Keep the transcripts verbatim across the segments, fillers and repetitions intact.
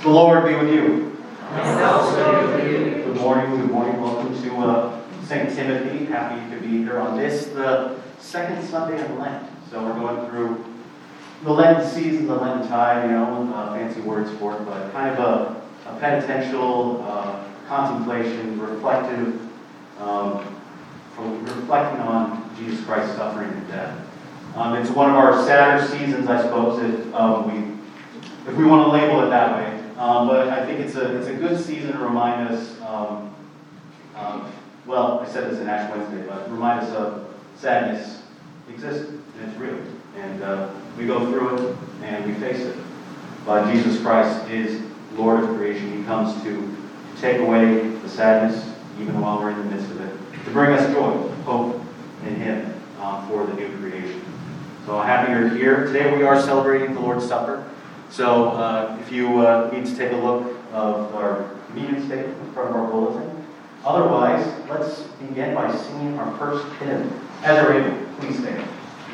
The Lord be with you. And also with you. Good morning, good morning. Welcome to uh, Saint Timothy. Happy to be here on this, the second Sunday of Lent. So we're going through the Lenten season, the Lenten tide, you know, uh, fancy words for it, but kind of a, a penitential uh, contemplation, reflective, um, reflecting on Jesus Christ's suffering and death. Um, it's one of our sadder seasons, I suppose, if um, we if we want to label it that way. Um, but I think it's a it's a good season to remind us. Um, um, well, I said this in Ash Wednesday, but remind us of sadness exists and it's real, and uh, we go through it and we face it. But Jesus Christ is Lord of creation. He comes to, to take away the sadness, even while we're in the midst of it, to bring us joy, hope in Him um, for the new creation. So happy you're here. Today we are celebrating the Lord's Supper. So uh, if you uh, need to take a look of our communion statement in front of our bulletin. Otherwise, let's begin by singing our first hymn. As you're able, please stand.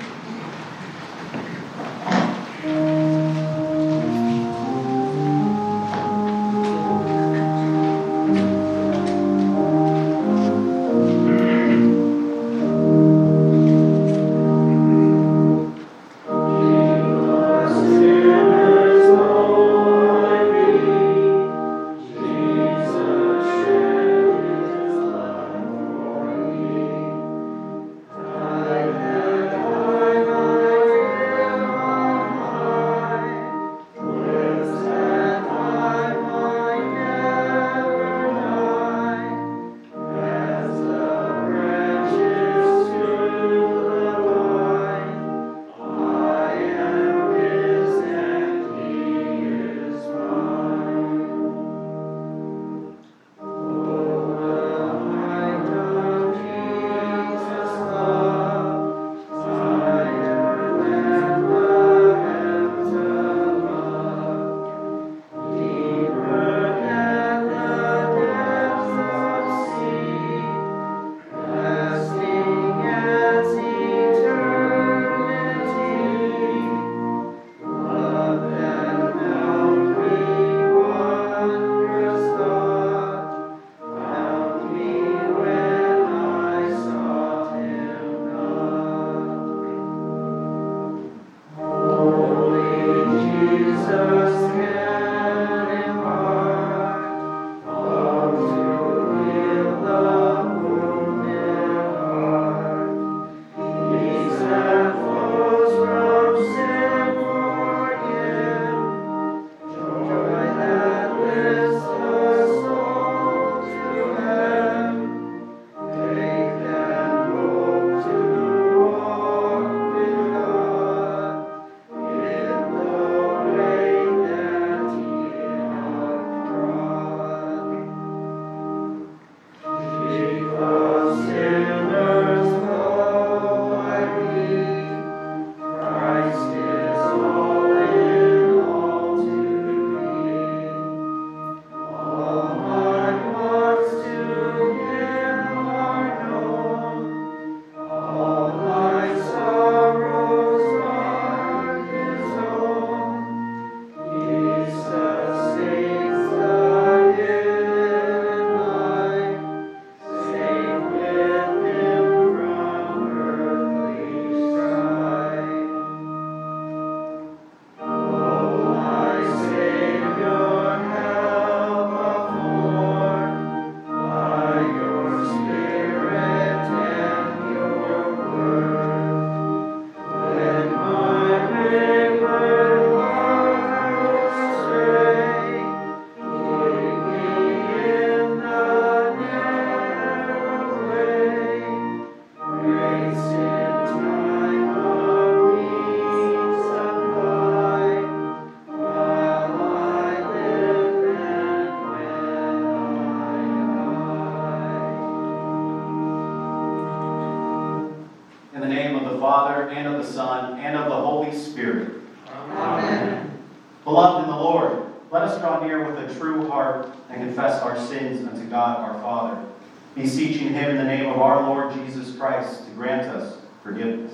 Beloved in the Lord, let us draw near with a true heart and confess our sins unto God our Father, beseeching Him in the name of our Lord Jesus Christ to grant us forgiveness.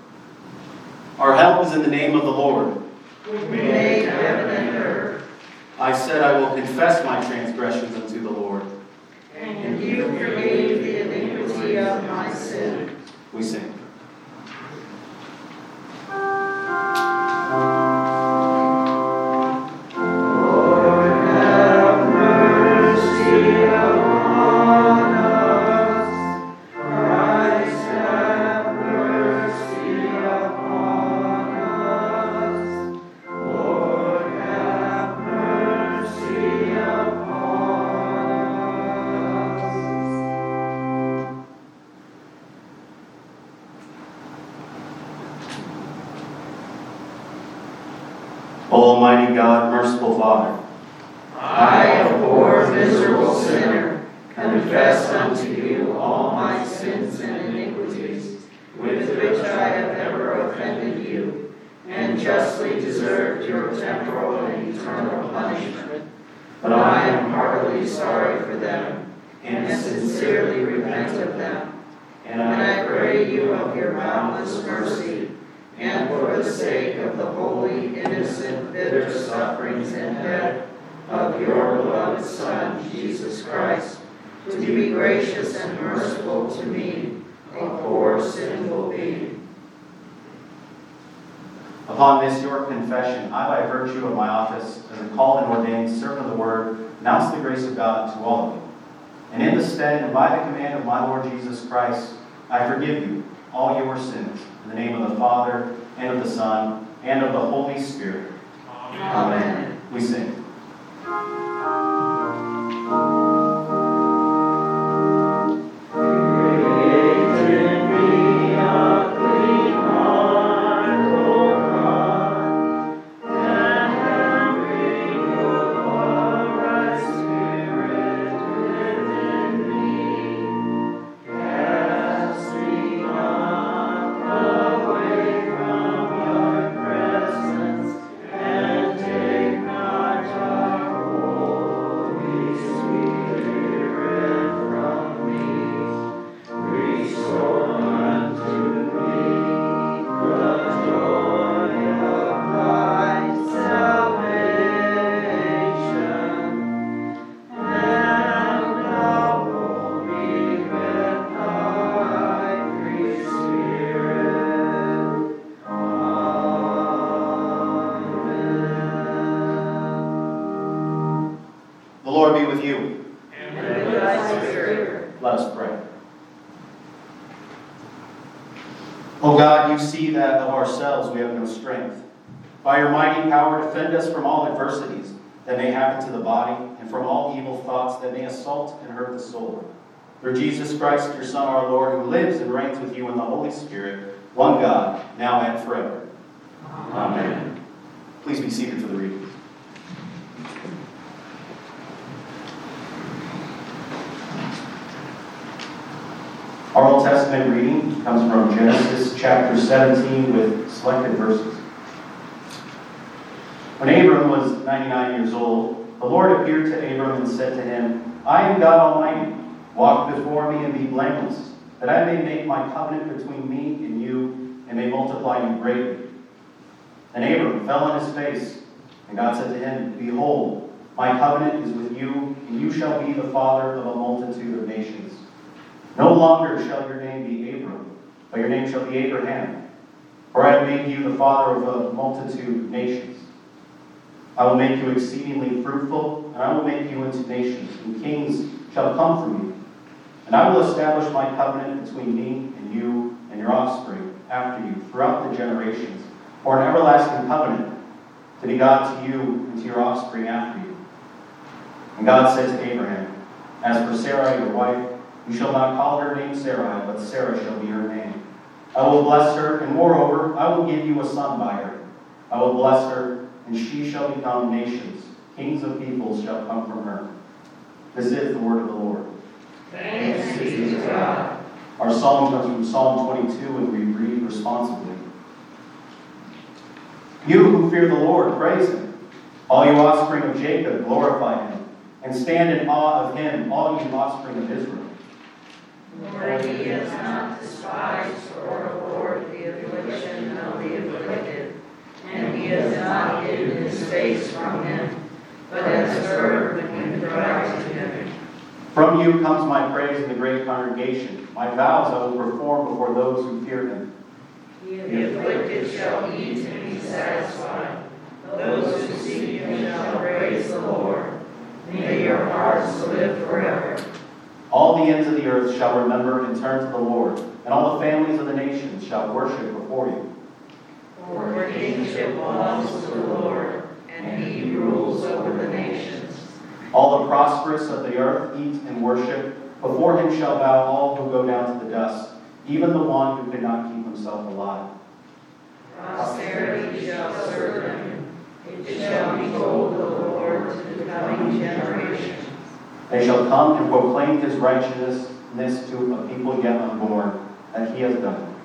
Our help is in the name of the Lord. Who made heaven and earth. said, I will confess my transgressions unto the Lord. And you forgave the iniquity of my sin. We sing. Almighty God, merciful Father, I, a poor, miserable sinner, confess unto you all my sins and iniquities, with which I have ever offended you, and justly deserved your temporal and eternal punishment. But I am heartily sorry for them, and sincerely repent of them. And I pray you of your boundless mercy, and for the sake of the holy, innocent, bitter sufferings and death of your beloved Son, Jesus Christ, to be gracious and merciful to me, a poor, sinful being. upon this your confession, I, by virtue of my office as a called and ordained servant of the Word, announce the grace of God to all of you. And in the stead and by the command of my Lord Jesus Christ, I forgive you all your sins, in the name of the Father, and of the Son, and of the Holy Spirit. Amen. We sing. O God, you see that of ourselves we have no strength. By your mighty power, defend us from all adversities that may happen to the body, and from all evil thoughts that may assault and hurt the soul. Through Jesus Christ, your Son, our Lord, who lives and reigns with you in the Holy Spirit, one God, now and forever. Amen. Amen. Please be seated for the reading. Our Old Testament reading comes from Genesis chapter seventeen with selected verses. When Abram was ninety-nine years old, the Lord appeared to Abram and said to him, I am God Almighty. Walk before me and be blameless, that I may make my covenant between me and you and may multiply you greatly. And Abram fell on his face, and God said to him, Behold, my covenant is with you, and you shall be the father of a multitude of nations. No longer shall your name be Abram, but your name shall be Abraham. For I have made you the father of a multitude of nations. I will make you exceedingly fruitful, and I will make you into nations, and kings shall come from you. And I will establish my covenant between me and you and your offspring after you throughout the generations, for an everlasting covenant, to be God to you and to your offspring after you. And God said to Abraham, As for Sarai, your wife, you shall not call her name Sarai, but Sarah shall be her name. I will bless her, and moreover, I will give you a son by her. I will bless her, and she shall become nations. Kings of peoples shall come from her. This is the word of the Lord. Thanks be to God. Our psalm comes from Psalm twenty-two, and we read responsibly. You who fear the Lord, praise him. All you offspring of Jacob, glorify him. And stand in awe of him, all you offspring of Israel. For he has not despised or abhorred the affliction of the afflicted, and he has not hidden his face from him. but as heard when we cry together. From you comes my praise in the great congregation. My vows I will perform before those who fear him. The afflicted shall eat and be satisfied. Those who seek him shall praise the Lord. May your hearts live forever. All the ends of the earth shall remember and turn to the Lord, and all the families of the nations shall worship before you. For kingship belongs to the Lord, and he rules over the nations. All the prosperous of the earth eat and worship. Before him shall bow all who go down to the dust, even the one who could not keep himself alive. Posterity shall serve him. It shall be told the Lord to the coming generations. They shall come and proclaim his righteousness to a people yet unborn, that he has done.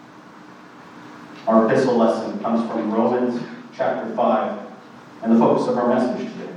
Our epistle lesson comes from Romans chapter five, and the focus of our message today.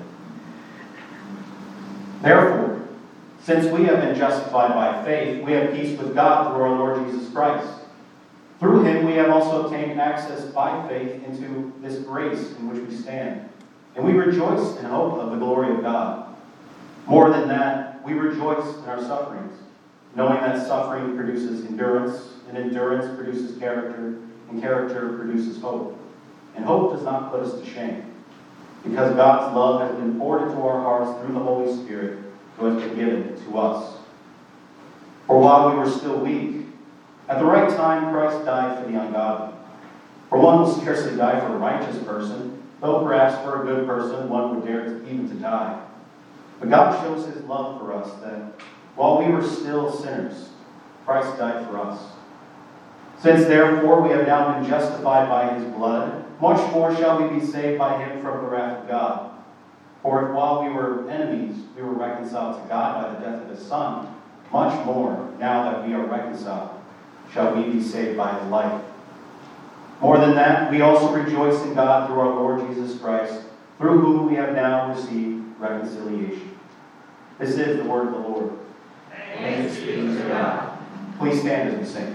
Therefore, since we have been justified by faith, we have peace with God through our Lord Jesus Christ. Through him we have also obtained access by faith into this grace in which we stand. And we rejoice in hope of the glory of God. More than that, we rejoice in our sufferings, knowing that suffering produces endurance, and endurance produces character, and character produces hope. And hope does not put us to shame, because God's love has been poured into our hearts through the Holy Spirit who has been given to us. For while we were still weak, at the right time Christ died for the ungodly. For one will scarcely die for a righteous person, though perhaps for a good person one would dare to, even to die. But God shows his love for us, that while we were still sinners, Christ died for us. Since therefore we have now been justified by his blood, much more shall we be saved by him from the wrath of God. For if while we were enemies, we were reconciled to God by the death of his Son, much more, now that we are reconciled, shall we be saved by his life. More than that, we also rejoice in God through our Lord Jesus Christ, through whom we have now received reconciliation. This is the word of the Lord. Thanks be to God. Please stand as we sing.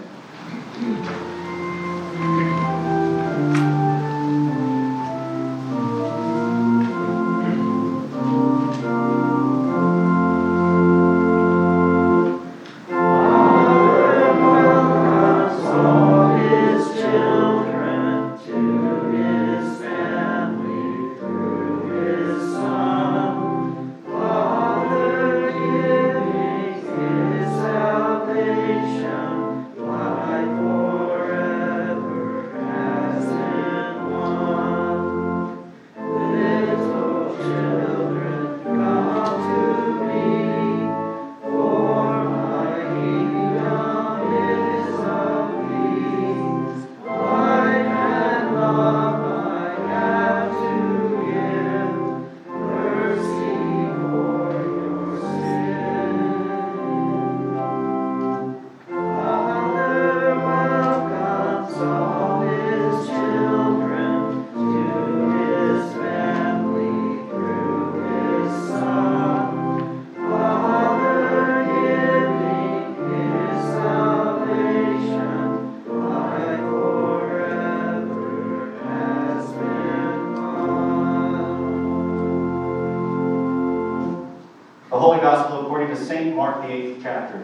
The Holy Gospel according to Saint Mark, the eighth chapter.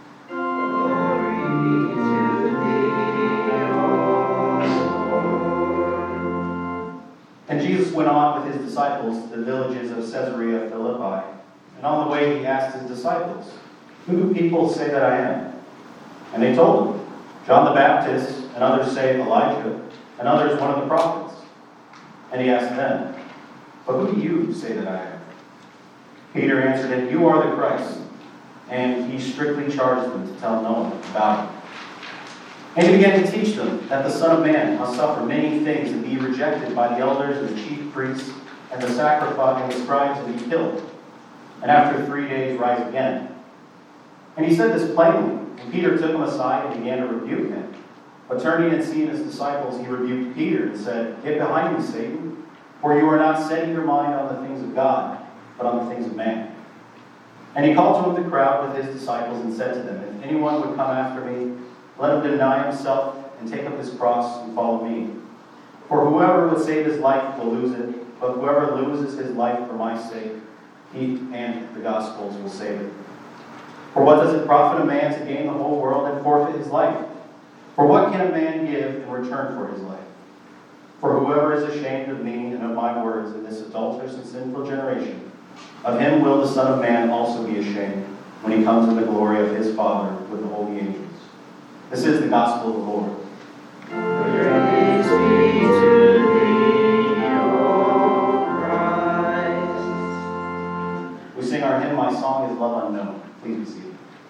Glory to thee, O Lord. And Jesus went on with his disciples to the villages of Caesarea Philippi. And on the way he asked his disciples, "Who do people say that I am?" And they told him, "John the Baptist, and others say Elijah, and others one of the prophets." And he asked them, "But who do you say that I am?" Peter answered him, "You are the Christ." And he strictly charged them to tell no one about it. And he began to teach them that the Son of Man must suffer many things and be rejected by the elders and the chief priests and the sacrifice and the scribes and be killed, and after three days rise again. And he said this plainly, and Peter took him aside and began to rebuke him. But turning and seeing his disciples, he rebuked Peter and said, "Get behind me, Satan, for you are not setting your mind on the things of God, but on the things of man." And he called to him the crowd with his disciples and said to them, "If anyone would come after me, let him deny himself and take up his cross and follow me. For whoever would save his life will lose it, but whoever loses his life for my sake, he and the Gospels will save it. For what does it profit a man to gain the whole world and forfeit his life? For what can a man give in return for his life? For whoever is ashamed of me and of my words in this adulterous and sinful generation, of him will the Son of Man also be ashamed when he comes in the glory of his Father with the holy angels. This is the gospel of the Lord. Praise be to thee, O Christ. We sing our hymn, My Song is Love Unknown. Please be seated.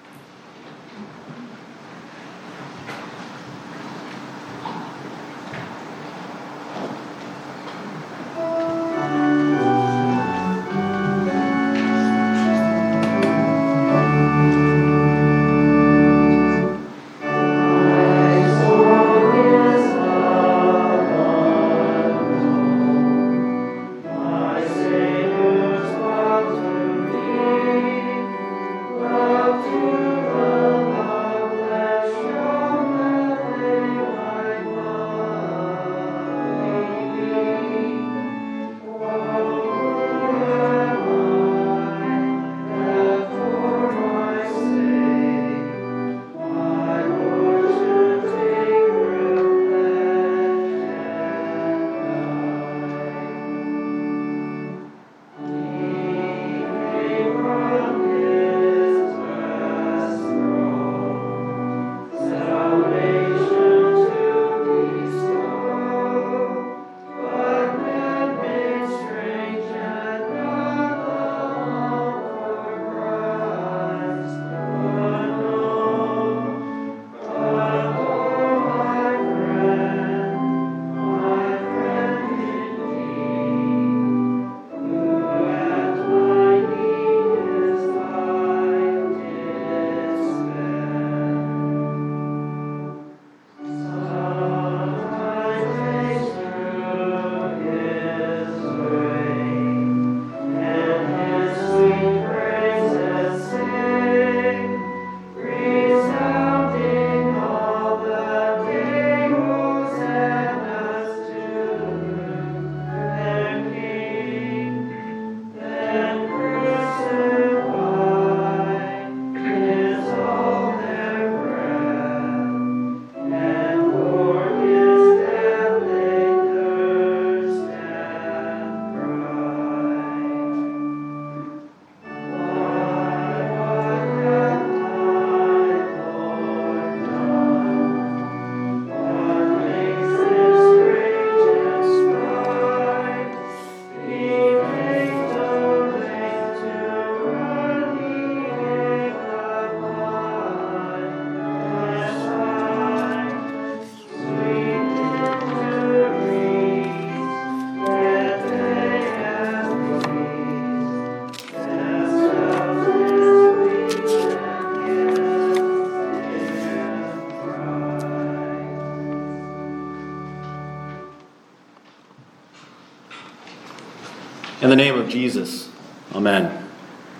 In the name of Jesus, amen.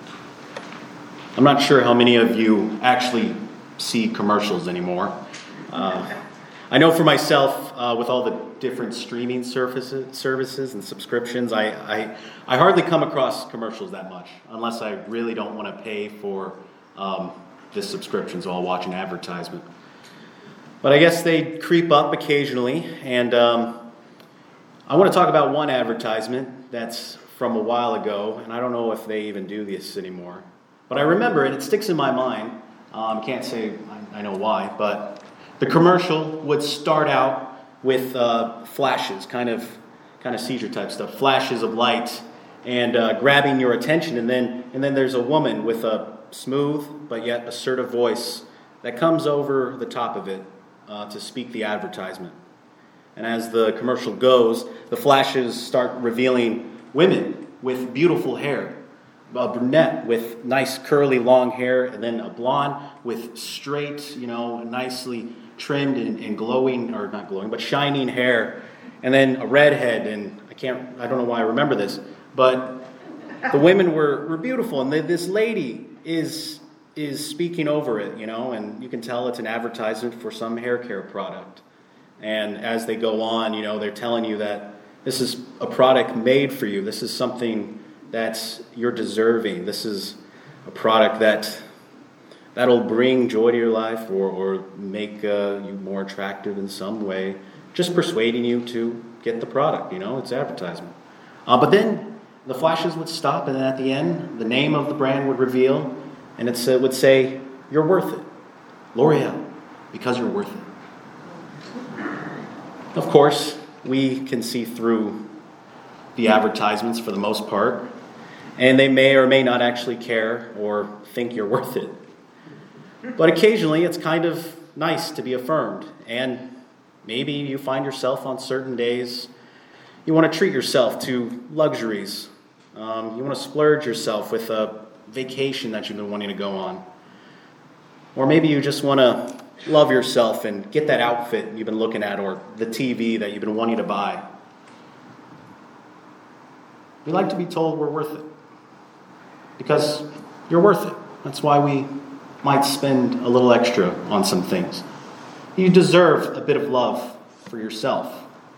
I'm not sure how many of you actually see commercials anymore. Uh, I know for myself, uh, with all the different streaming services, services and subscriptions, I, I, I hardly come across commercials that much, unless I really don't want to pay for um, this subscription, so I'll watch an advertisement. But I guess they creep up occasionally, and um, I want to talk about one advertisement that's from a while ago, and I don't know if they even do this anymore. But I remember it, it sticks in my mind. Um, can't say I, I know why, but the commercial would start out with uh, flashes, kind of kind of seizure type stuff, flashes of light and uh, grabbing your attention, and then and then there's a woman with a smooth but yet assertive voice that comes over the top of it uh, to speak the advertisement. And as the commercial goes, the flashes start revealing women with beautiful hair, a brunette with nice curly long hair, and then a blonde with straight, you know, nicely trimmed and, and glowing, or not glowing, but shining hair, and then a redhead, and I can't, I don't know why I remember this, but the women were, were beautiful, and the, this lady is is speaking over it, you know, and you can tell it's an advertisement for some hair care product. And as they go on, you know, they're telling you that this is a product made for you. This is something that you're deserving. This is a product that that'll bring joy to your life, or, or make uh, you more attractive in some way, just persuading you to get the product. You know, it's advertisement. Uh, but then the flashes would stop, and then at the end, the name of the brand would reveal, and it uh, would say, "You're worth it, L'Oreal, because you're worth it." Of course, we can see through the advertisements for the most part, and they may or may not actually care or think you're worth it. But occasionally it's kind of nice to be affirmed, and maybe you find yourself on certain days, you want to treat yourself to luxuries. Um, you want to splurge yourself with a vacation that you've been wanting to go on. Or maybe you just want to love yourself and get that outfit you've been looking at, or the T V that you've been wanting to buy. We like to be told we're worth it, because you're worth it. That's why we might spend a little extra on some things. You deserve a bit of love for yourself.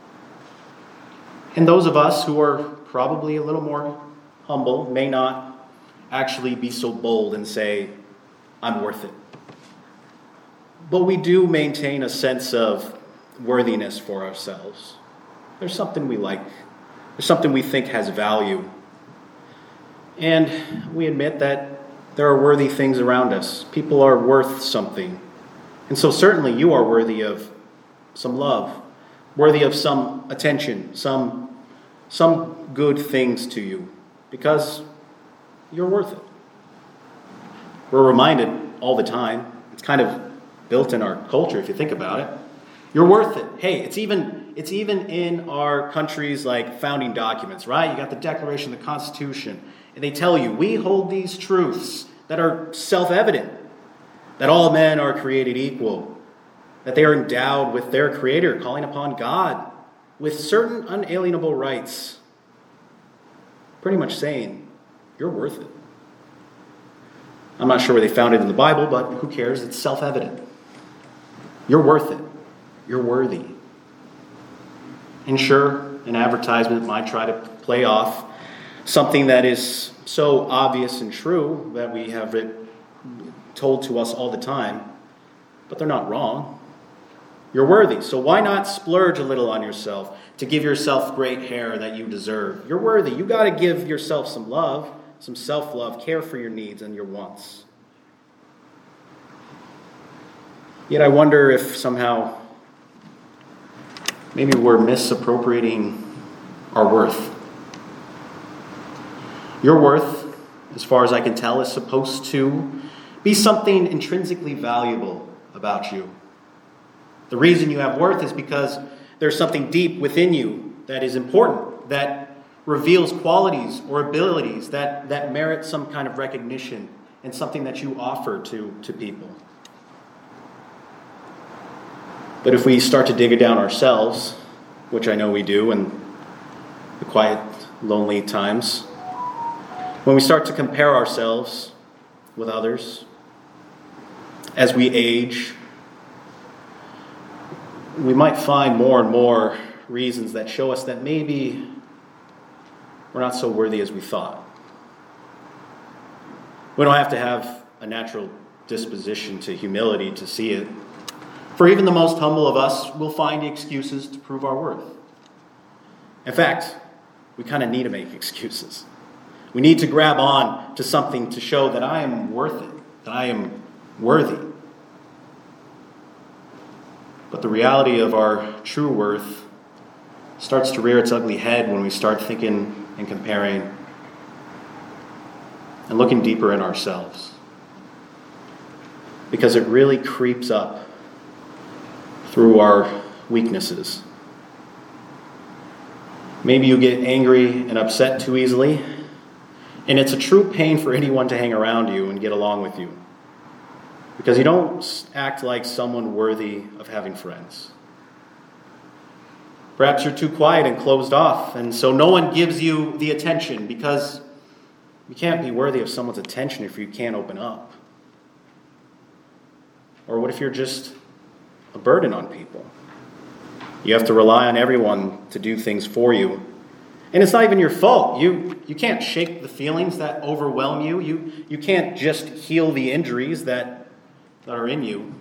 And those of us who are probably a little more humble may not actually be so bold and say, "I'm worth it." But we do maintain a sense of worthiness for ourselves. There's something we like. There's something we think has value. And we admit that there are worthy things around us. People are worth something. And so certainly you are worthy of some love, worthy of some attention, some, some good things to you, because you're worth it. We're reminded all the time. It's kind of built in our culture, if you think about it. You're worth it. Hey, it's even it's even in our country's like founding documents, right? You got the Declaration, the Constitution, and they tell you we hold these truths that are self-evident, that all men are created equal, that they are endowed with their Creator, calling upon God with certain unalienable rights. Pretty much saying, you're worth it. I'm not sure where they found it in the Bible, but who cares? It's self-evident. You're worth it. You're worthy. And sure, an advertisement might try to play off something that is so obvious and true that we have it told to us all the time, but they're not wrong. You're worthy. So why not splurge a little on yourself to give yourself great hair that you deserve? You're worthy. You got to give yourself some love, some self-love, care for your needs and your wants. Yet I wonder if somehow maybe we're misappropriating our worth. Your worth, as far as I can tell, is supposed to be something intrinsically valuable about you. The reason you have worth is because there's something deep within you that is important, that reveals qualities or abilities that, that merit some kind of recognition and something that you offer to, to people. But if we start to dig it down ourselves, which I know we do in the quiet, lonely times, when we start to compare ourselves with others, as we age, we might find more and more reasons that show us that maybe we're not so worthy as we thought. We don't have to have a natural disposition to humility to see it. For even the most humble of us will find excuses to prove our worth. In fact, we kind of need to make excuses. We need to grab on to something to show that I am worth it, that I am worthy. But the reality of our true worth starts to rear its ugly head when we start thinking and comparing and looking deeper in ourselves. Because it really creeps up through our weaknesses. Maybe you get angry and upset too easily, and it's a true pain for anyone to hang around you and get along with you, because you don't act like someone worthy of having friends. Perhaps you're too quiet and closed off, and so no one gives you the attention, because you can't be worthy of someone's attention if you can't open up. Or what if you're just a burden on people? You have to rely on everyone to do things for you. And it's not even your fault. You, you can't shake the feelings that overwhelm you. You, you can't just heal the injuries that, that are in you.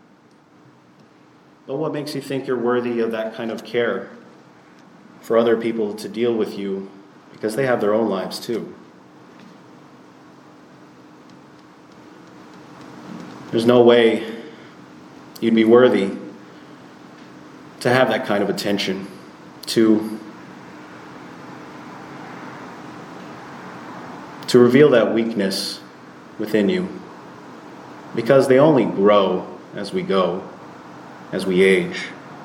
But what makes you think you're worthy of that kind of care for other people to deal with you, because they have their own lives too? There's no way you'd be worthy to have that kind of attention, to, to reveal that weakness within you, because they only grow as we go, as we age.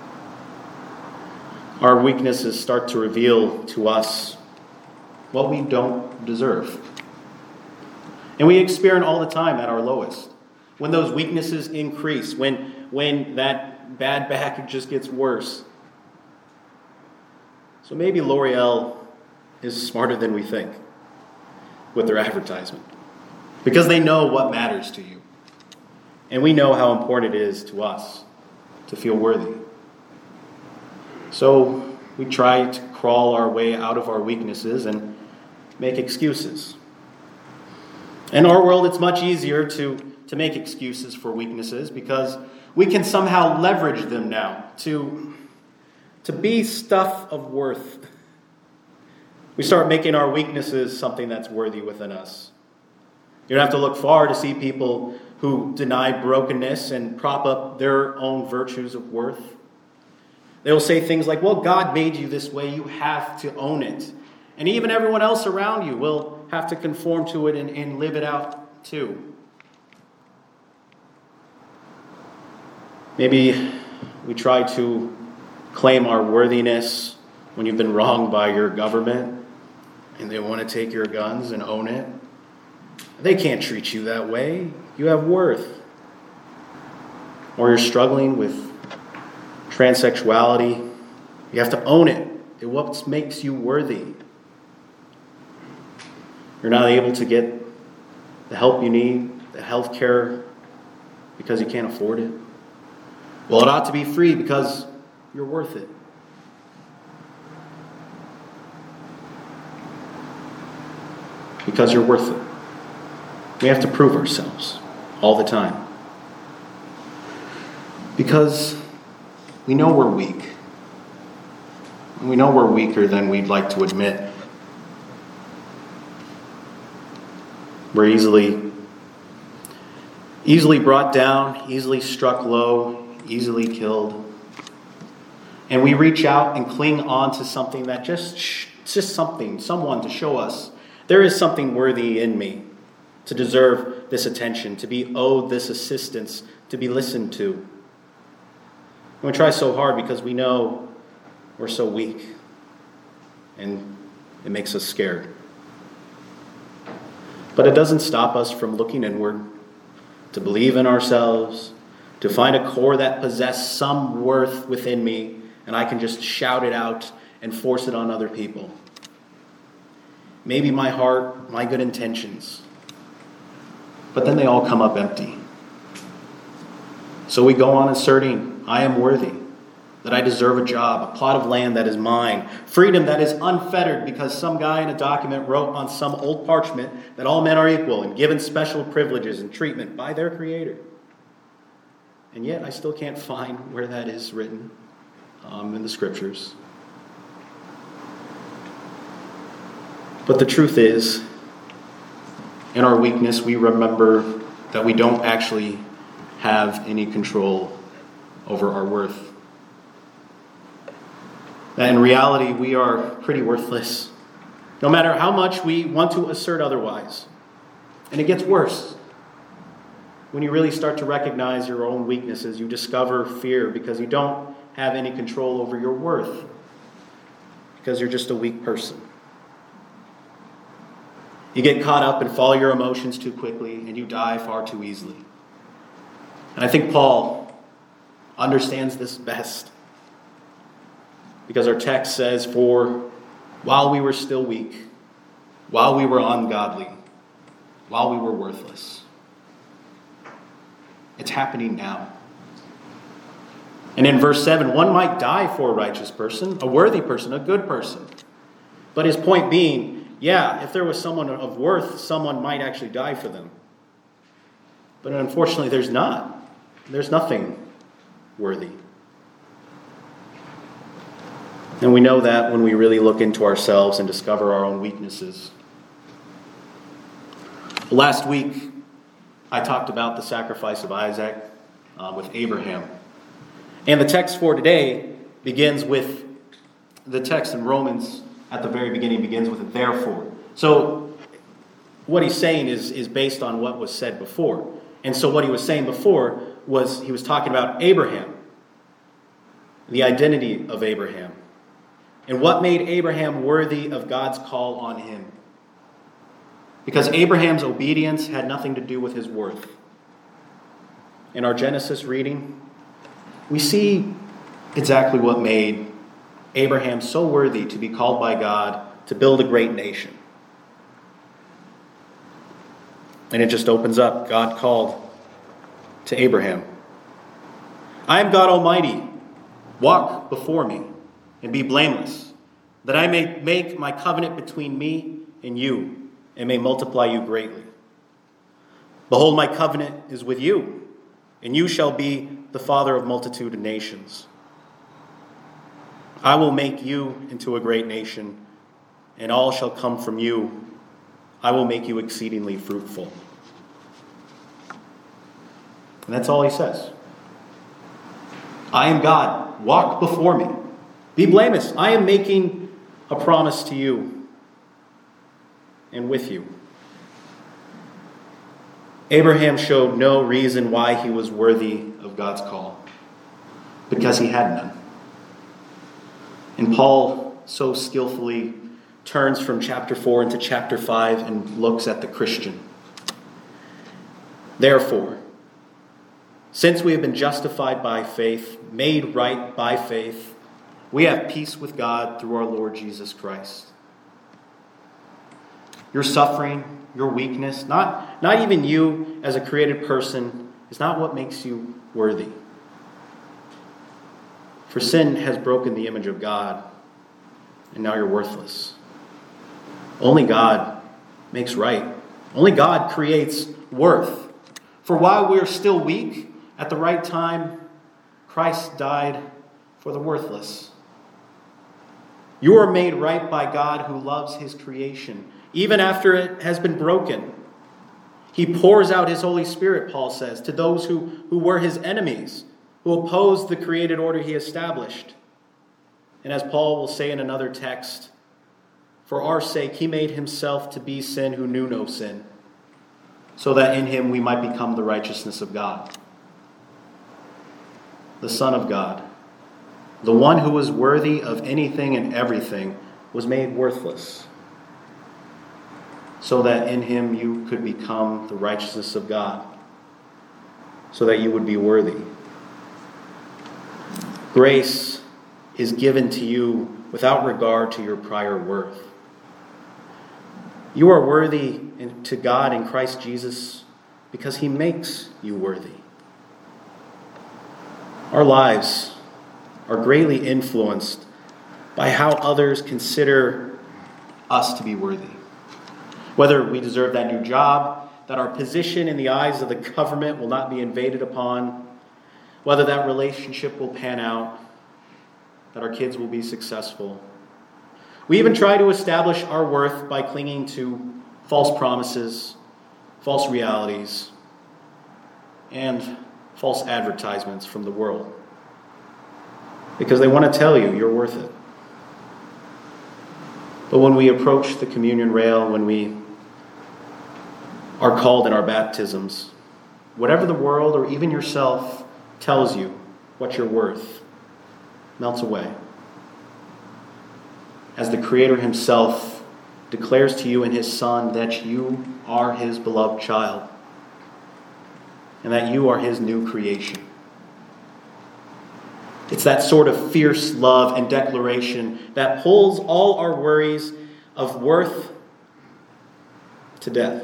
Our weaknesses start to reveal to us what we don't deserve. And we experience all the time at our lowest. When those weaknesses increase, when, when that bad back just gets worse. So maybe L'Oreal is smarter than we think with their advertisement, because they know what matters to you. And we know how important it is to us to feel worthy. So we try to crawl our way out of our weaknesses and make excuses. In our world, it's much easier to, to make excuses for weaknesses, because we can somehow leverage them now to, to be stuff of worth. We start making our weaknesses something that's worthy within us. You don't have to look far to see people who deny brokenness and prop up their own virtues of worth. They will say things like, well, God made you this way, you have to own it. And even everyone else around you will have to conform to it and, and live it out too. Maybe we try to claim our worthiness when you've been wronged by your government and they want to take your guns and own it. They can't treat you that way. You have worth. Or you're struggling with transsexuality. You have to own it. It's what makes you worthy. You're not able to get the help you need, the health care, because you can't afford it. Well, it ought to be free because you're worth it. Because you're worth it. We have to prove ourselves all the time. Because we know we're weak. And we know we're weaker than we'd like to admit. We're easily, easily brought down, easily struck low, easily killed. And we reach out and cling on to something that just, just something, someone to show us there is something worthy in me to deserve this attention, to be owed this assistance, to be listened to. And we try so hard because we know we're so weak, and it makes us scared. But it doesn't stop us from looking inward, to believe in ourselves, to find a core that possesses some worth within me, and I can just shout it out and force it on other people. Maybe my heart, my good intentions, but then they all come up empty. So we go on asserting, I am worthy, that I deserve a job, a plot of land that is mine, freedom that is unfettered because some guy in a document wrote on some old parchment that all men are equal and given special privileges and treatment by their Creator. And yet I still can't find where that is written um, in the Scriptures. But the truth is, in our weakness, we remember that we don't actually have any control over our worth. That in reality, we are pretty worthless, no matter how much we want to assert otherwise. And it gets worse. When you really start to recognize your own weaknesses, you discover fear because you don't have any control over your worth, because you're just a weak person. You get caught up and follow your emotions too quickly, and you die far too easily. And I think Paul understands this best, because our text says, for while we were still weak, while we were ungodly, while we were worthless. It's happening now. And in verse seven, one might die for a righteous person, a worthy person, a good person. But his point being, yeah, if there was someone of worth, someone might actually die for them. But unfortunately, there's not. There's nothing worthy. And we know that when we really look into ourselves and discover our own weaknesses. Last week, I talked about the sacrifice of Isaac uh, with Abraham. And the text for today begins with, the text in Romans at the very beginning begins with a therefore. So what he's saying is, is based on what was said before. And so what he was saying before was he was talking about Abraham, the identity of Abraham, and what made Abraham worthy of God's call on him. Because Abraham's obedience had nothing to do with his worth. In our Genesis reading, we see exactly what made Abraham so worthy to be called by God to build a great nation. And it just opens up. God called to Abraham, I am God Almighty. Walk before me and be blameless, that I may make my covenant between me and you, and may multiply you greatly. Behold, my covenant is with you, and you shall be the father of multitude of nations. I will make you into a great nation, and all shall come from you. I will make you exceedingly fruitful. And that's all he says. I am God. Walk before me. Be blameless. I am making a promise to you and with you. Abraham showed no reason why he was worthy of God's call, because he had none. And Paul so skillfully turns from chapter four into chapter five and looks at the Christian. Therefore, since we have been justified by faith, made right by faith, we have peace with God through our Lord Jesus Christ. Your suffering, your weakness, not, not even you as a created person, is not what makes you worthy. For sin has broken the image of God, and now you're worthless. Only God makes right. Only God creates worth. For while we are still weak, at the right time, Christ died for the worthless. You are made right by God who loves his creation, even after it has been broken. He pours out his Holy Spirit, Paul says, to those who, who were his enemies, who opposed the created order he established. And as Paul will say in another text, for our sake he made himself to be sin who knew no sin, so that in him we might become the righteousness of God. The Son of God, the one who was worthy of anything and everything, was made worthless, so that in him you could become the righteousness of God, so that you would be worthy. Grace is given to you without regard to your prior worth. You are worthy to God in Christ Jesus because he makes you worthy. Our lives are greatly influenced by how others consider us to be worthy. Whether we deserve that new job, that our position in the eyes of the government will not be invaded upon, whether that relationship will pan out, that our kids will be successful. We even try to establish our worth by clinging to false promises, false realities, and false advertisements from the world. Because they want to tell you you're worth it. But when we approach the communion rail, when we are called in our baptisms, whatever the world or even yourself tells you what you're worth melts away. As the Creator himself declares to you in his Son that you are his beloved child and that you are his new creation. It's that sort of fierce love and declaration that pulls all our worries of worth to death.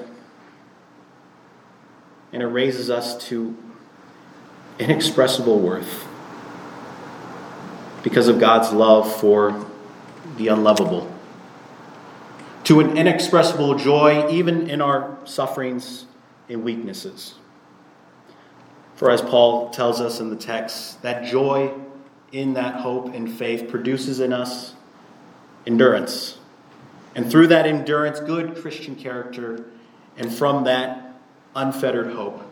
And it raises us to inexpressible worth because of God's love for the unlovable, to an inexpressible joy even in our sufferings and weaknesses. For as Paul tells us in the text, that joy in that hope and faith produces in us endurance. And through that endurance, good Christian character, and from that, unfettered hope.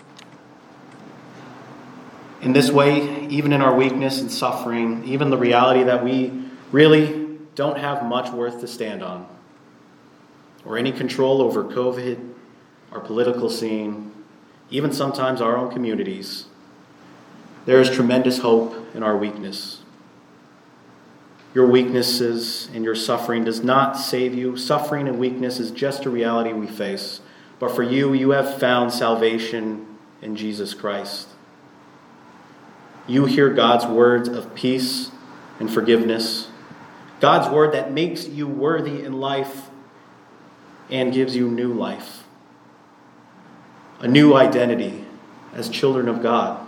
In this way, even in our weakness and suffering, even the reality that we really don't have much worth to stand on, or any control over COVID, our political scene, even sometimes our own communities, there is tremendous hope in our weakness. Your weaknesses and your suffering does not save you. Suffering and weakness is just a reality we face. But for you, you have found salvation in Jesus Christ. You hear God's words of peace and forgiveness. God's word that makes you worthy in life and gives you new life. A new identity as children of God.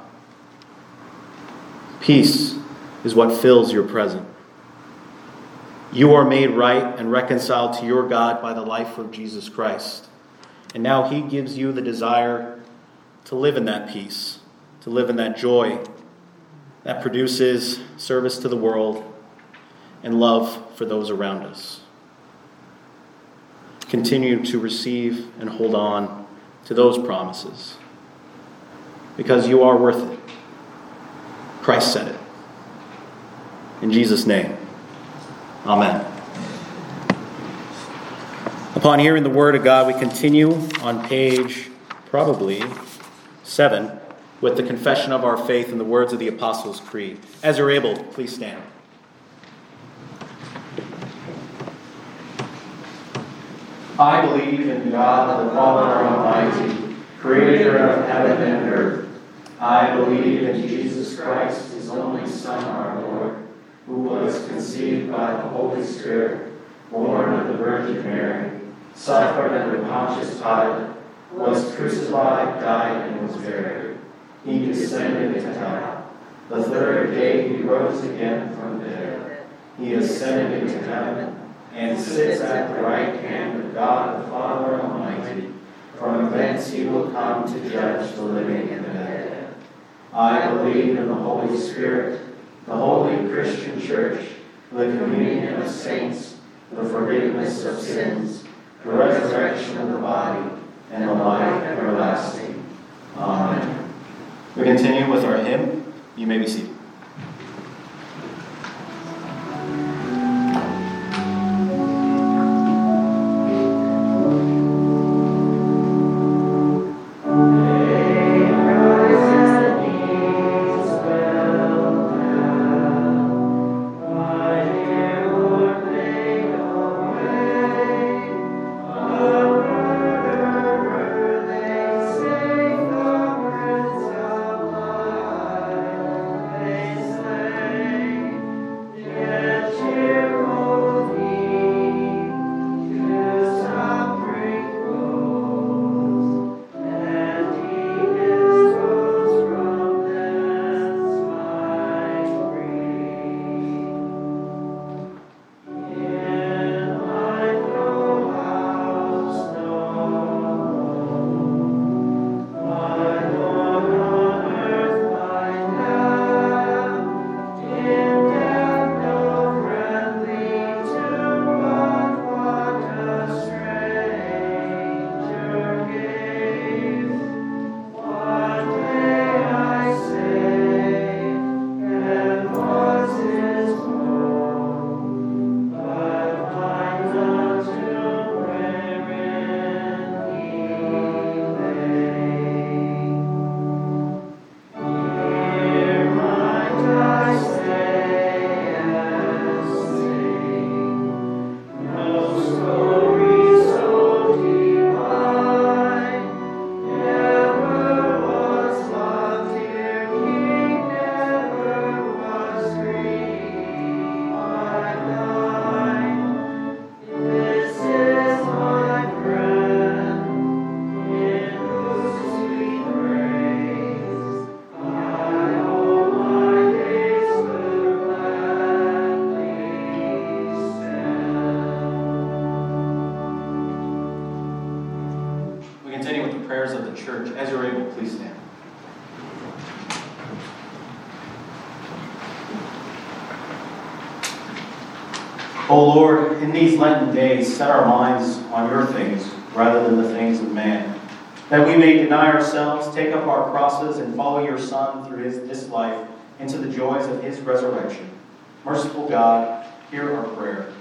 Peace is what fills your present. You are made right and reconciled to your God by the life of Jesus Christ. And now he gives you the desire to live in that peace, to live in that joy that produces service to the world and love for those around us. Continue to receive and hold on to those promises because you are worth it. Christ said it. In Jesus' name, amen. Upon hearing the word of God, we continue on page probably seven with the confession of our faith and the words of the Apostles' Creed. As you're able, please stand. I believe in God, the Father Almighty, creator of heaven and earth. I believe in Jesus Christ, his only Son, our Lord, who was conceived by the Holy Spirit, born of the Virgin Mary, suffered under Pontius Pilate, was crucified, died, and was buried. He descended into hell. The third day he rose again from the dead. He ascended into heaven and sits at the right hand of God the Father Almighty. From thence he will come to judge the living and the dead. I believe in the Holy Spirit, the holy Christian church, the communion of saints, the forgiveness of sins, the resurrection of the body, and the life everlasting. Amen. We continue with our hymn. You may be seated. They prayers of the church. As you're able, please stand. O Lord, in these Lenten days, set our minds on your things rather than the things of man, that we may deny ourselves, take up our crosses, and follow your Son through his, this life into the joys of his resurrection. Merciful God, hear our prayer.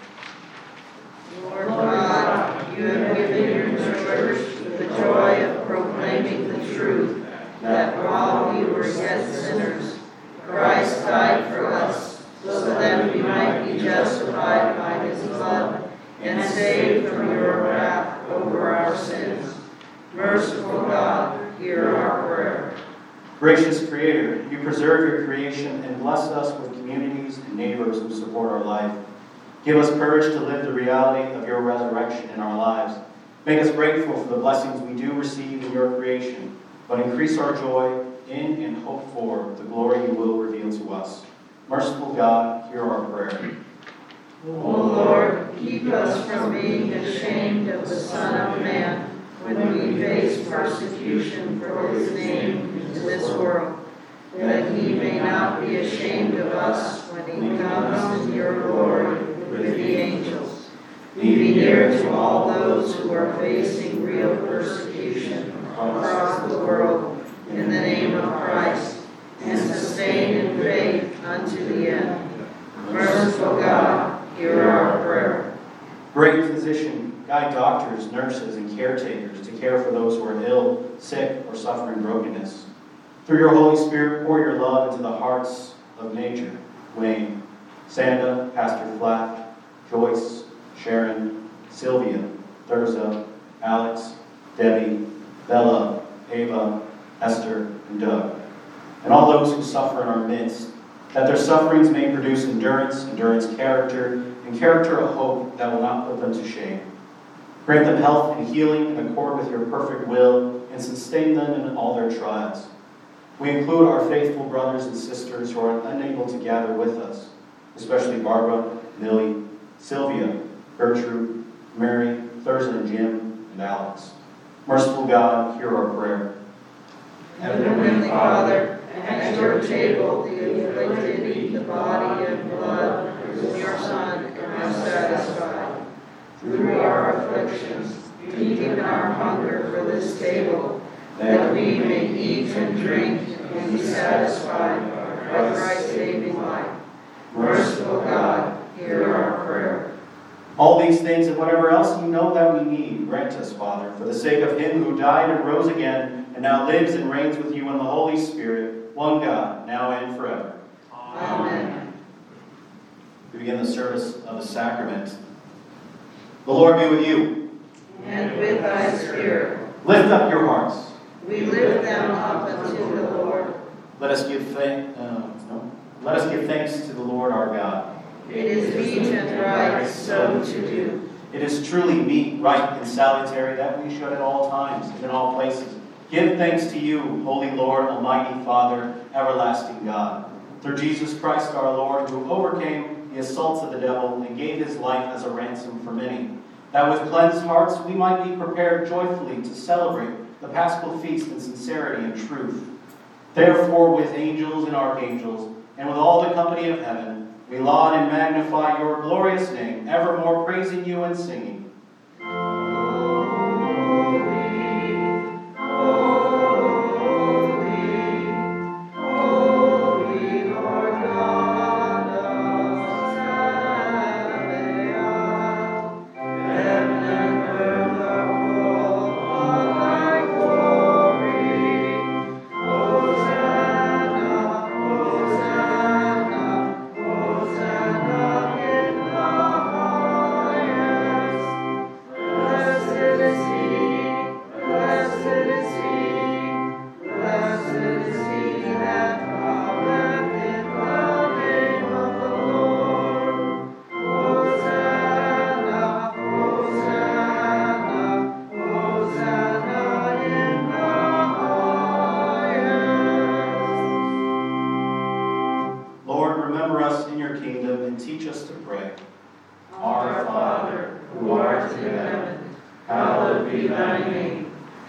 Lord God, you have given your church the joy of proclaiming the truth, that while we were yet sinners, Christ died for us, so that we might be justified by his blood and saved from your wrath over our sins. Merciful God, hear our prayer. Gracious Creator, you preserve your creation and bless us with communities and neighbors who support our life. Give us courage to live the reality of your resurrection in our lives. Make us grateful for the blessings we do receive in your creation, but increase our joy in and hope for the glory you will reveal to us. Merciful God, hear our prayer. O Lord, keep us from being ashamed of the Son of Man when we face persecution for his name in this world, that he may not be ashamed of us when he comes in your glory with the angels. Be near to all those who are facing real persecution across the world in the name of Christ, and sustain in faith unto the end. Merciful God, hear our prayer. Great Physician, guide doctors, nurses, and caretakers to care for those who are ill, sick, or suffering brokenness. Through your Holy Spirit, pour your love into the hearts of nature. Wayne, Sanda, Pastor Flack, Joyce, Sharon, Sylvia, Thurza, Alex, Debbie, Bella, Ava, Esther, and Doug, and all those who suffer in our midst, that their sufferings may produce endurance, endurance character, and character a hope that will not put them to shame. Grant them health and healing in accord with your perfect will, and sustain them in all their trials. We include our faithful brothers and sisters who are unable to gather with us, especially Barbara, Millie, Sylvia, Gertrude, Mary, Thurston, and Jim, and Alex. Merciful God, hear our prayer. Heavenly Father, at your table the afflicted eat the body and blood of your Son and are satisfied. Through our afflictions, deepen our hunger for this table, that we may eat and drink and be satisfied by Christ's saving life. Merciful God, hear our prayer. All these things and whatever else you know that we need, grant us, Father, for the sake of him who died and rose again, and now lives and reigns with you in the Holy Spirit, one God, now and forever. Amen. We begin the service of the sacrament. The Lord be with you. And with thy spirit. Lift up your hearts. We lift them up unto the Lord. Let us give thanks. Uh, no. Let us give thanks to the Lord our God. It is meet and right so to do. It is truly meet, right, and salutary that we should at all times and in all places give thanks to you, Holy Lord, Almighty Father, everlasting God. Through Jesus Christ our Lord, who overcame the assaults of the devil and gave his life as a ransom for many, that with cleansed hearts we might be prepared joyfully to celebrate the Paschal feast in sincerity and truth. Therefore, with angels and archangels, and with all the company of heaven, we laud and magnify your glorious name, evermore praising you and singing.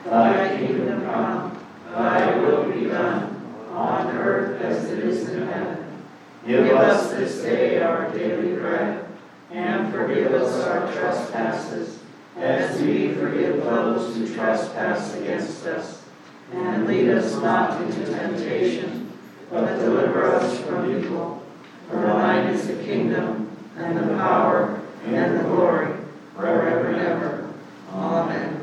Thy kingdom come, thy will be done, on earth as it is in heaven. Give us this day our daily bread, and forgive us our trespasses, as we forgive those who trespass against us. And lead us not into temptation, but deliver us from evil. For thine is the kingdom, and the power, and the glory, forever and ever. Amen.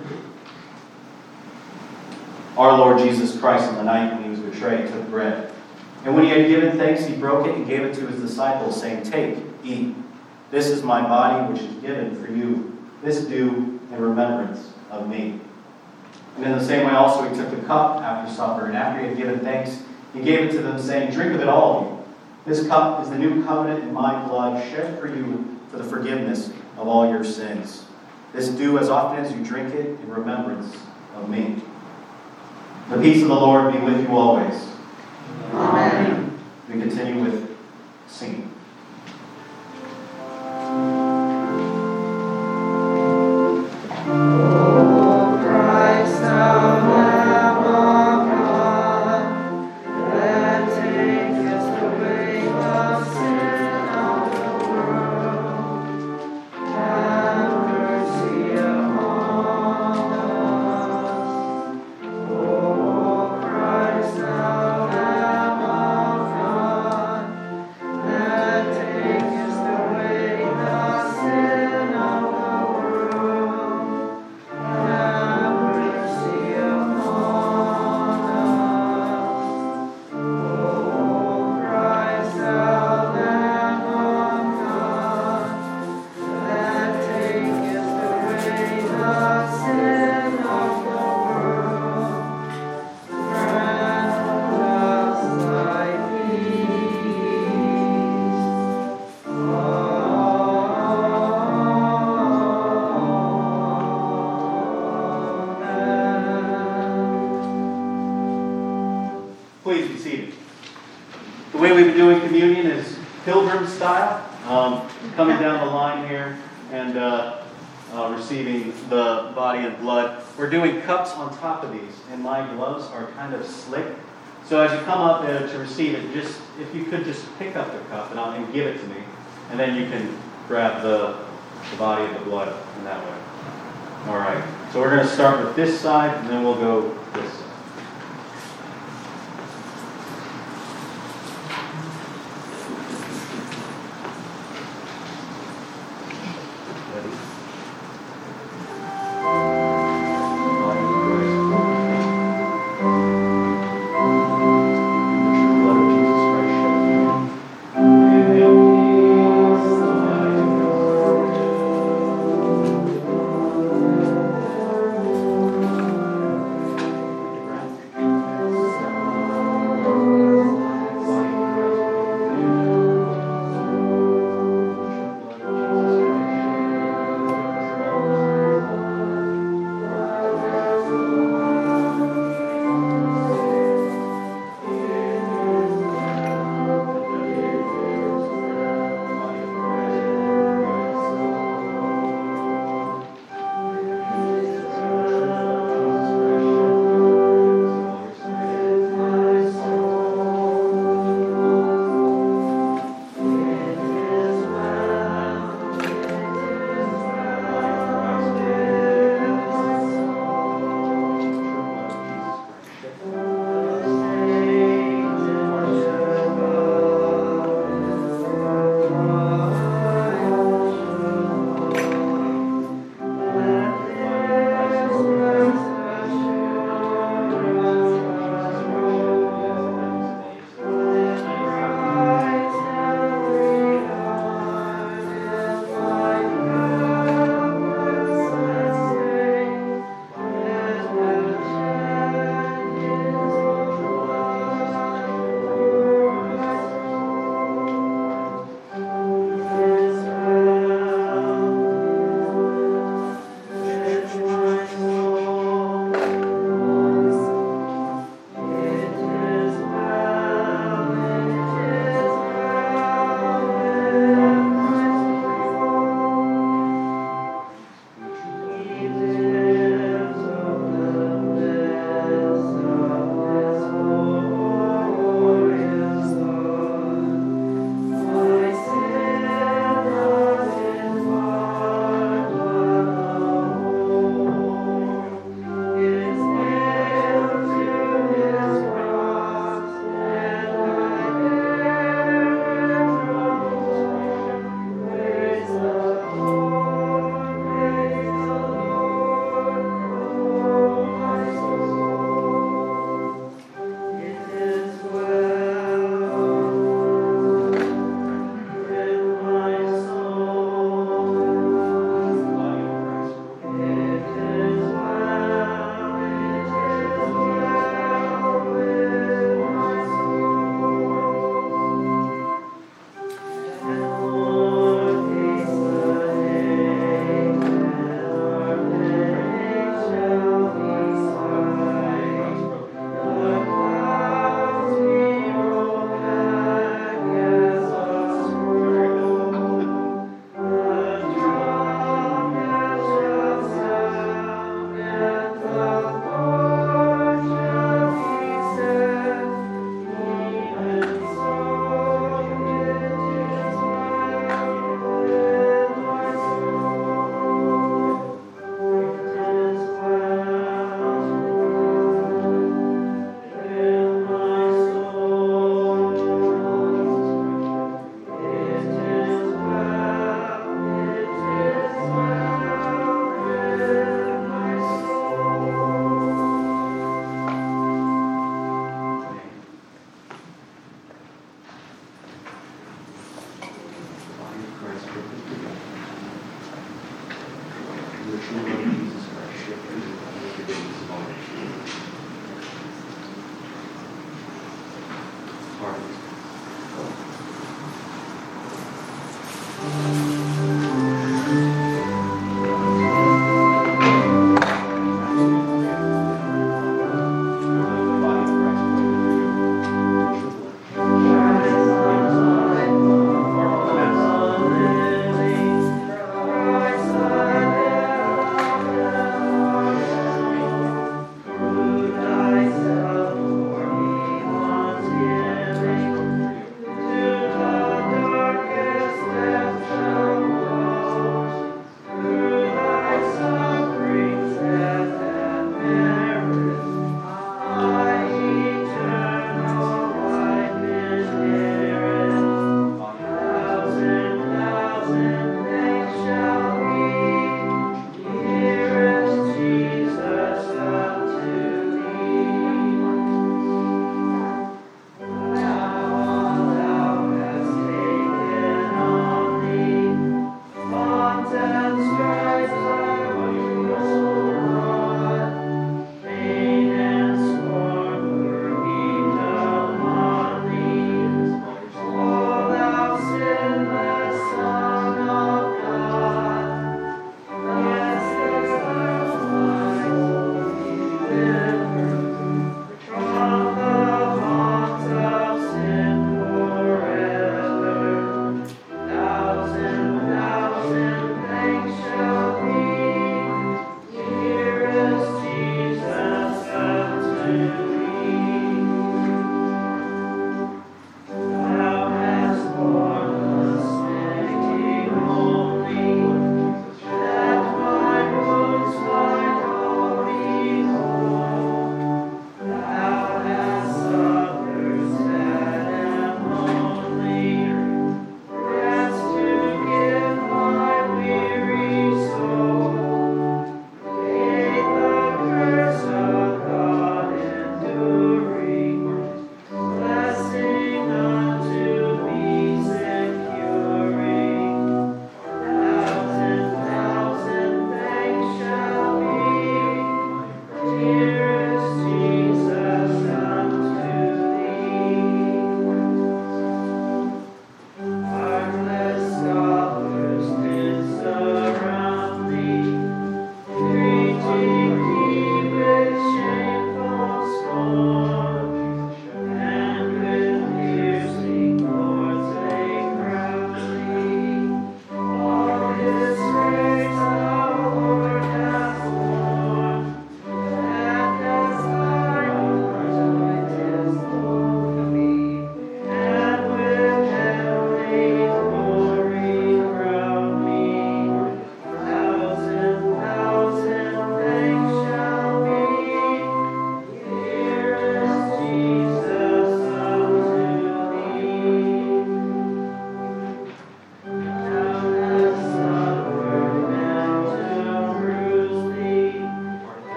Our Lord Jesus Christ, on the night when he was betrayed, took bread. And when he had given thanks, he broke it and gave it to his disciples, saying, Take, eat. This is my body, which is given for you. This do in remembrance of me. And in the same way also he took the cup after supper, and after he had given thanks, he gave it to them, saying, Drink of it, all of you. This cup is the new covenant in my blood, shed for you for the forgiveness of all your sins. This do as often as you drink it in remembrance of me. The peace of the Lord be with you always. Amen. We continue with singing. Please be seated. The way we've been doing communion is pilgrim style, um, coming down the line here and uh, uh, receiving the body and blood. We're doing cups on top of these, and my gloves are kind of slick. So as you come up uh, to receive it, just if you could just pick up the cup and, I'll, and give it to me, and then you can grab the, the body and the blood in that way. All right. So we're going to start with this side, and then we'll go this side.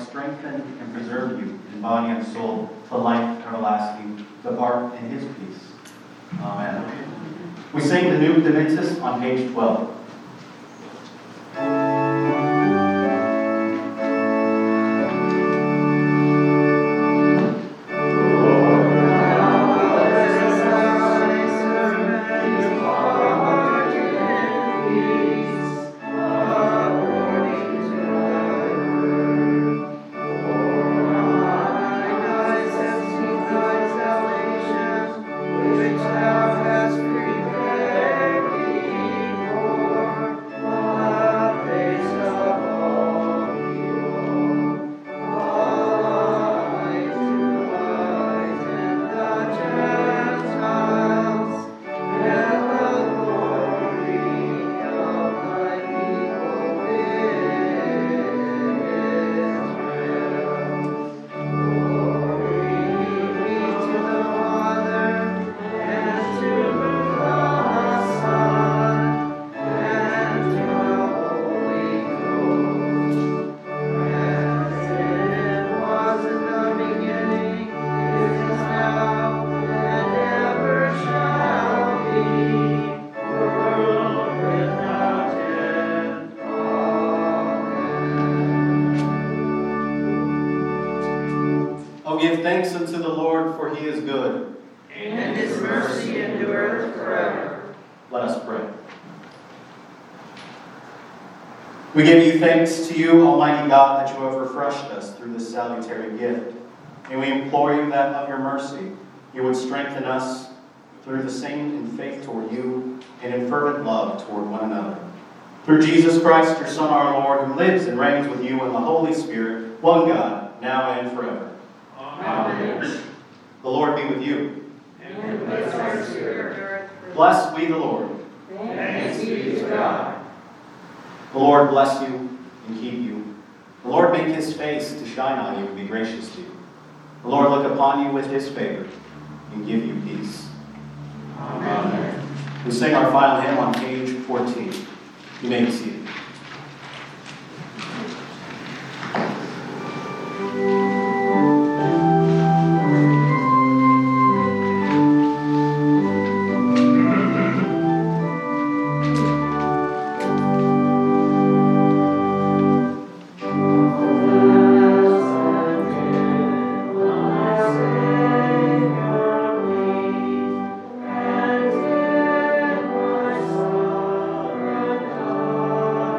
strengthen and preserve you in body and soul to life everlasting, depart in his peace. Amen. We sing the Nunc Dimittis on page twelve. Give thanks unto the Lord, for he is good, and his mercy endureth forever. Let us pray. We give you thanks to you, Almighty God, that you have refreshed us through this salutary gift. And we implore you that of your mercy you would strengthen us through the same in faith toward you and in fervent love toward one another. Through Jesus Christ, your Son, our Lord, who lives and reigns with you in the Holy Spirit, one God, now and forever. Amen. The Lord be with you. And with our spirit. Blessed be the Lord. Thanks be to God. The Lord bless you and keep you. The Lord make his face to shine on you and be gracious to you. The Lord look upon you with his favor and give you peace. Amen. We sing our final hymn on page fourteen. You may be seated. And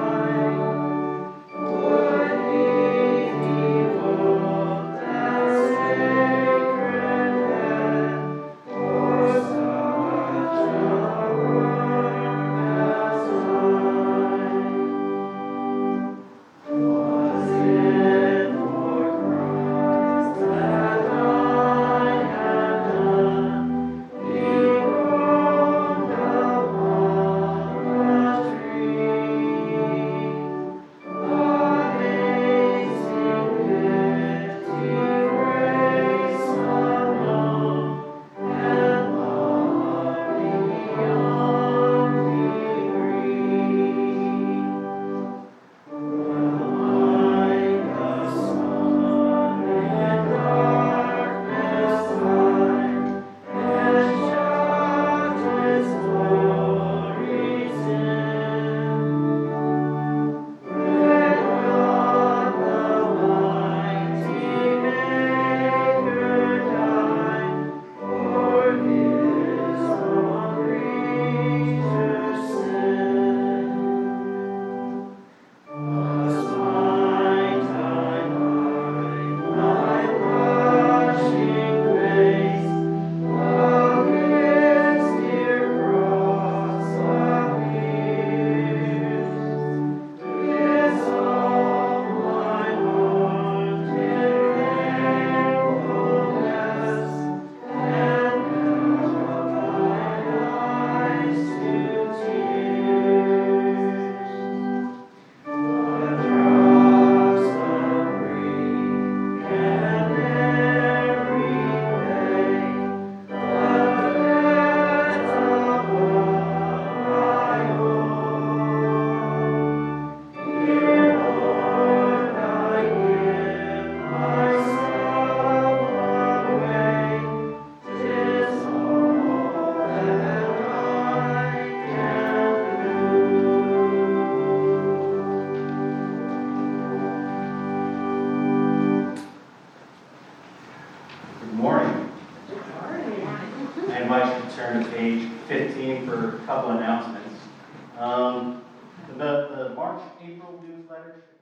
page fifteen for a couple announcements. Um, the, the March, April newsletter